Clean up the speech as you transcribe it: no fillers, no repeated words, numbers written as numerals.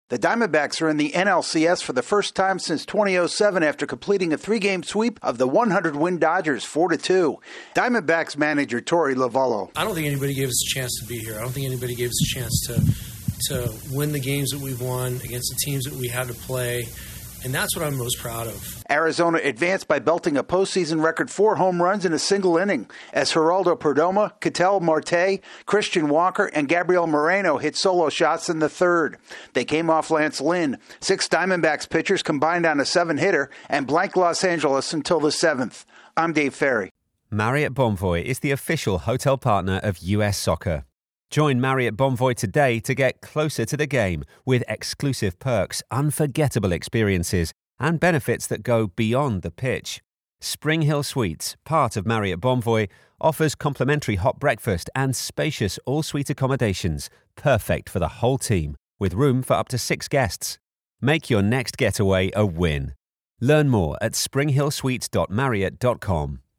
The Diamondbacks are in the NLCS for the first time since 2007 after completing a 3-game sweep of the 100-win Dodgers 4-2. Diamondbacks manager Torey Lovullo. I don't think anybody gave us a chance to be here. I don't think anybody gave us a chance to win the games that we've won against the teams that we had to play. And that's what I'm most proud of. Arizona advanced by belting a postseason record 4 home runs in a single inning as Geraldo Perdomo, Ketel Marte, Christian Walker, and Gabriel Moreno hit solo shots in the third. They came off Lance Lynn. 6 Diamondbacks pitchers combined on a 7-hitter and blanked Los Angeles until the 7th. I'm Dave Ferry. Marriott Bonvoy is the official hotel partner of US Soccer. Join Marriott Bonvoy today to get closer to the game with exclusive perks, unforgettable experiences, and benefits that go beyond the pitch. Spring Hill Suites, part of Marriott Bonvoy, offers complimentary hot breakfast and spacious all-suite accommodations, perfect for the whole team, with room for up to 6 guests. Make your next getaway a win. Learn more at springhillsuites.marriott.com.